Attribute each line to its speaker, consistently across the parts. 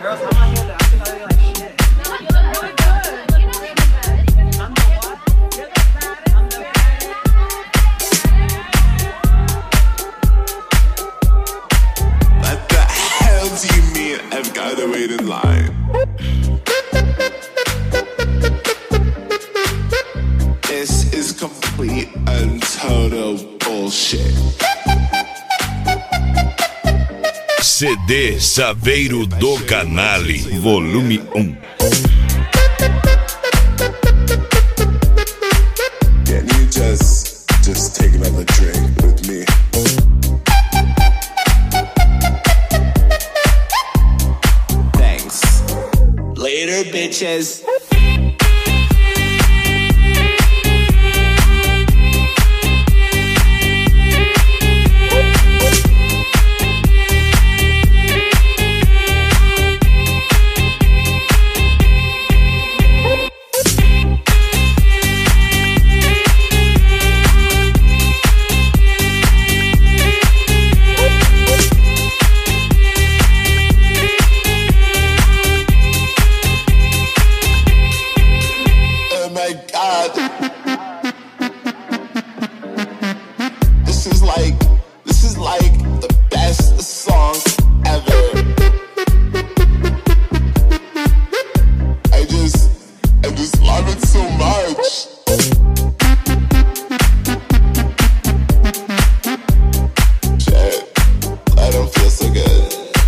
Speaker 1: Girls, how am I here? I think I look like shit.
Speaker 2: No, you look really good. You know you're good.
Speaker 1: I'm the what?
Speaker 2: You're the baddest.
Speaker 1: I'm the baddest.
Speaker 3: What the hell do you mean I've gotta wait in line? This is complete and total bullshit.
Speaker 4: CD Saveiro do Canale, volume 1.
Speaker 3: Can you just take another drink with me? Thanks. Later, bitches. This is like the best song ever. I just love it so much. Shit, I don't feel so good.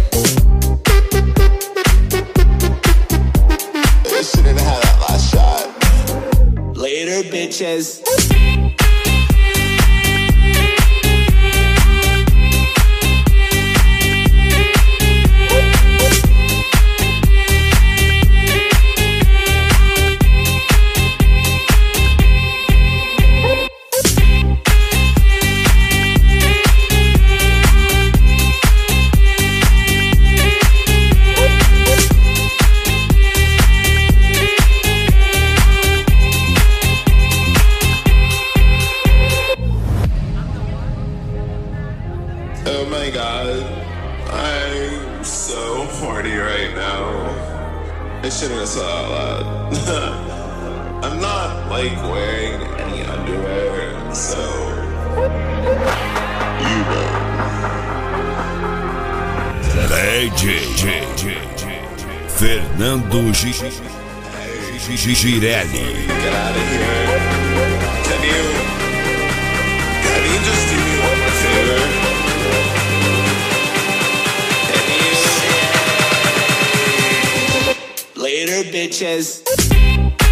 Speaker 3: I shouldn't have had that last shot. Later, bitches. Oh my god, I'm so horny right now. I shouldn't have said that out loud. I'm not like wearing any underwear, so you know.
Speaker 4: DJ Fernando Girelli.
Speaker 3: Get out of here. Can you just do me one favor? Later, bitches.